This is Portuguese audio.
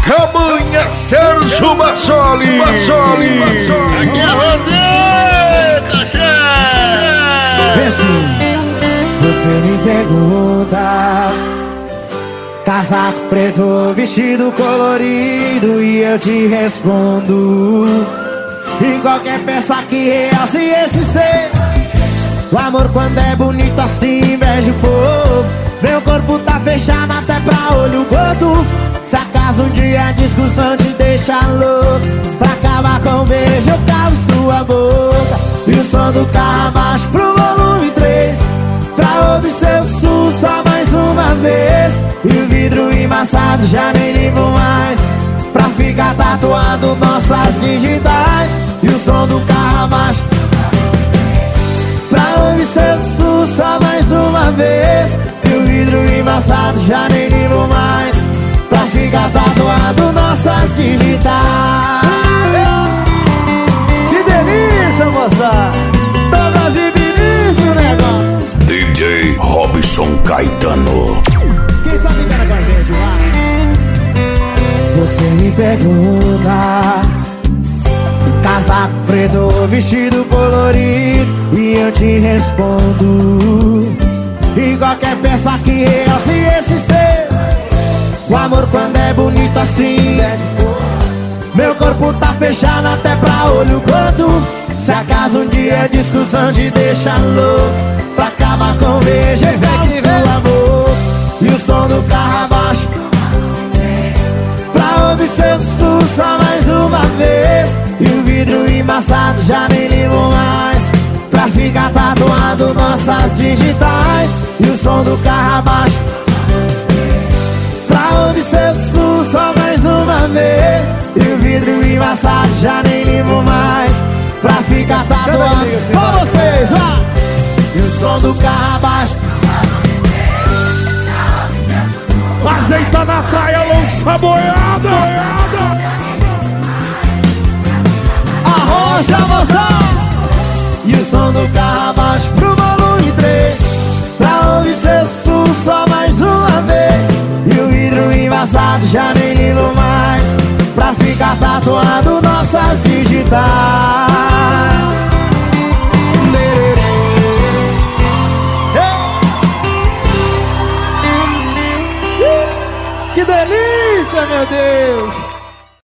Cabanha Sérgio Massoli. Aqui é Roseta, chefe. Você me pergunta: casaco preto, vestido colorido, e eu te respondo: em qualquer peça que realce esse ser. O amor quando é bonito assim inveja o povo. Meu corpo tá fechado até pra olho gordo. Se acaso um dia a discussão te deixa louco, pra acabar com o beijo eu calo sua boca. E o som do carro abaixo pro volume 3, pra ouvir seu sul só mais uma vez. E o vidro embaçado já nem limpo mais, pra ficar tatuado nossas digitais. E o som do carro abaixo, pra ouvir seu sul só mais uma vez. E o vidro embaçado já nem limpo mais, pra ficar tatuado nossas digitais. Que delícia, moça! Todas e Vinícius, negócio. DJ Robson Caetano. Quem sabe que era com a gente lá? Você me pergunta: casaco preto, vestido colorido, e eu te respondo: em qualquer peça que realce esse ser. O amor quando é bonito assim, meu corpo tá fechado até pra olho gordo. Se acaso um dia a discussão te deixa louco, pra acabar com o beijo e o amor. E o som do carro abaixo, pra ouvir seu sul só mais uma vez. E o vidro embaçado já nem limpo mais, pra ficar tatuado nossas digitais. E o som do carro abaixo, pra ouvir seu sul só mais uma vez. E o vidro embaçado já nem limpo mais, pra ficar tatuado só vocês, vá! E o som do carro abaixo, Ajeita na praia, lança boiada. arrocha moça! E o som do carro abaixo pro volume 3, pra ouvir seu sul só mais uma vez. E o vidro embaçado já nem limpo mais, pra ficar tatuado nossas digitais.